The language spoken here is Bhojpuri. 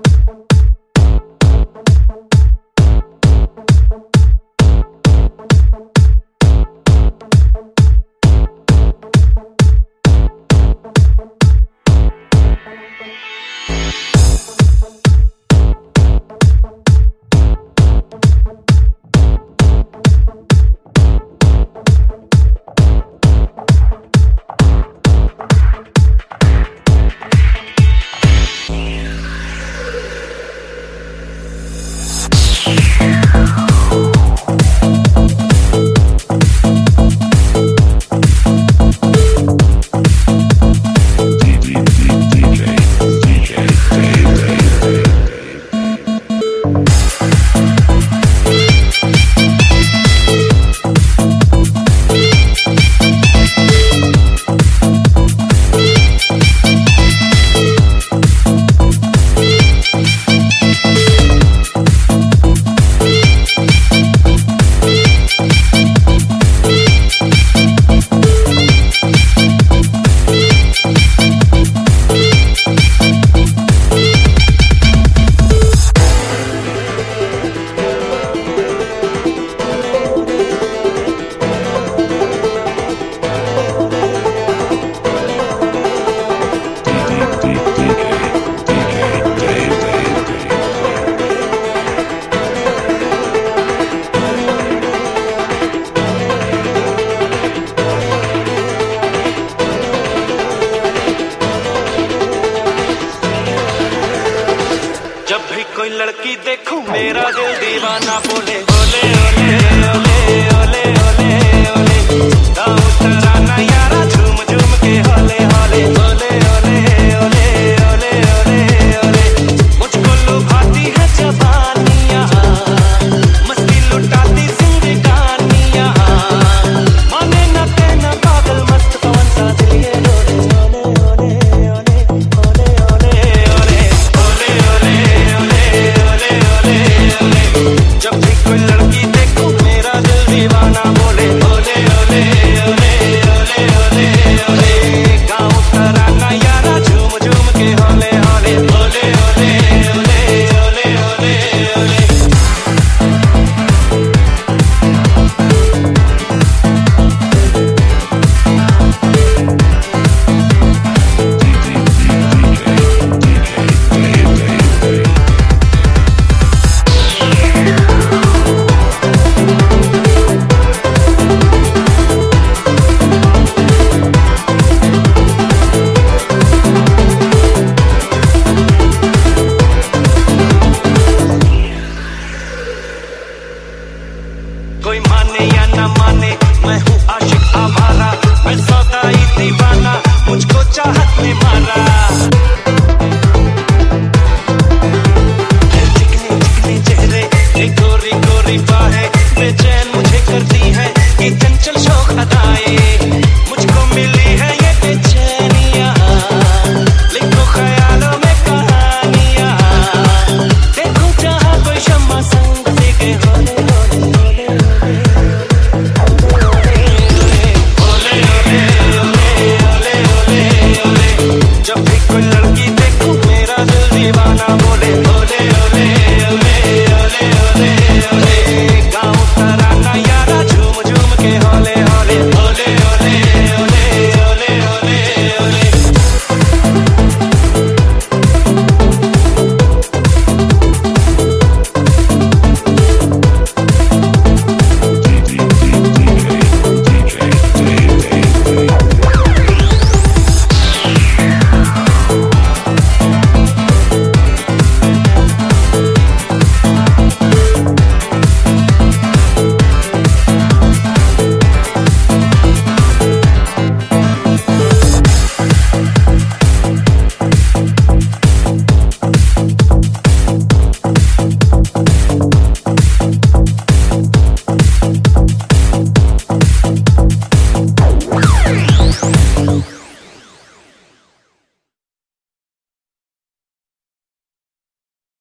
कोई लड़की देखूं मेरा दिल दीवाना बोले ओले ओले ओले ओले ओले ओले दाऊ तराना यारा झूम झूम के होले होले ओले ओले ओले ओले ओले ओले मुझको लुभाती है जवानियां मस्ती लुटाती जिंदगानियां माने न कहना पागल मस्त पवन सा दिल ये ओले ओले ओले ओले ओले ओले ओले ओले ओले जब भी कोई लड़की देखूं मेरा दिल दीवाना बोले ओले ओले ओले ओले ओले ओले गाँव तराना यारा झूम झूम के होले होले ओले ओले ओले ओले ओले ओले कोई माने या ना माने मैं हूँ आशिक आवारा मैं सौदाई दीवाना मुझको चाहत ने मारा चिकने चिकने चेहरे ये गोरी गोरी बाहें बेचैन मुझे करती है ये चंचल शौक अदाएं मुझको मिली है ये बेचैनियां लिखो ख्यालों में कहानियां देखो चाहा कोई शम्मा संग से के होले जब भी कोई लड़की देखूं मेरा दिल दीवाना बोले बोले